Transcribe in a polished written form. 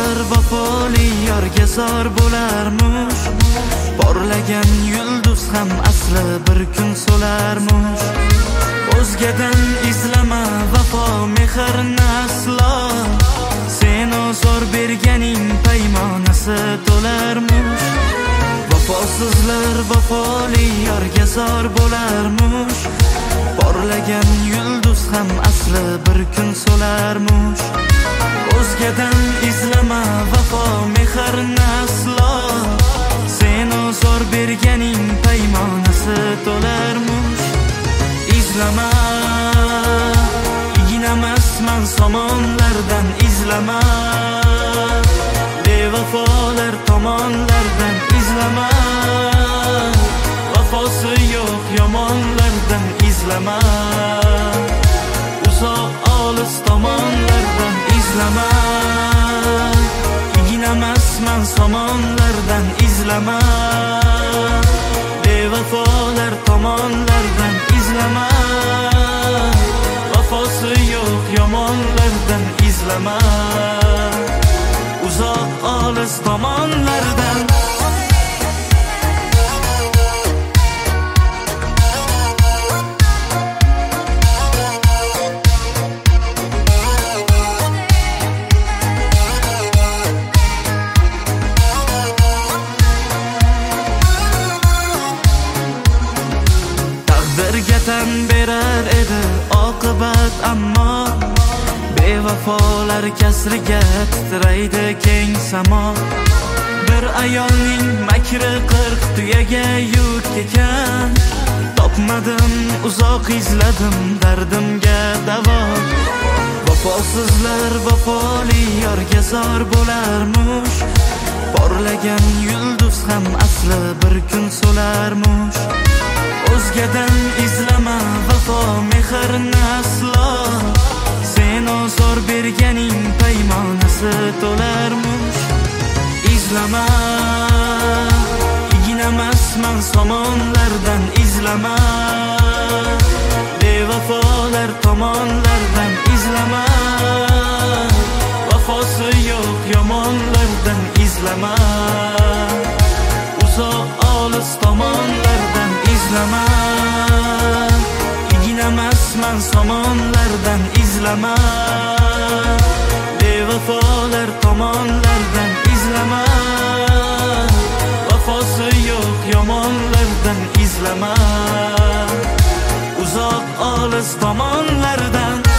Vafosizlar vafoli yorga zor bo'larmush. Porlagan yulduz ham asli bir kun so'larmush. O'zgadan izlama vafo mehrni aslo, sen ozor berganing paymonasi to'larmush. Vafosizlar vafoli yorga zor bo'larmush. Porlagan yulduz ham asli bir kun so'larmush. O'zgadan izlama vafo mehrni aslo, sen ozor berganing paymonasi to'larmush. İzlama, ignamasman somonlardan izlama, bevafolar tomonlardan izlama, vafosi yo'q yomonlardan izlama, uzoq olis tomonlardan izlama, ignamasman somonlardan izlama, bevafolar tomonlardan izlama, vafosi yo'q yomonlardan izlama, uzoq olis tomonlardan. Tan berar edi oqibat, ammo bevafolar kasriga titraydi keng samo. Bir ayolning makri 40 tuyaga yuk ekan, topmadim uzoq izladim dardimga davo. Vafosizlar vafoli yorga zor bo'larmush. Porlagan yulduz ham asli bir kun so'larmush. O'zgadan izlama vafo mehrni aslo, sen ozor berganing paymonasi to'larmush. İzlama, ignamasman somonlardan izlama, bevafolar tomonlardan izlama, vafosi yo'q yomonlardan izlama, uzoq olis tomonlardan izlama, ignamasman somonlardan izlama, bevafolar tomonlardan izlama, vafosi yo'q yomonlardan izlama, uzoq olis tomonlardan.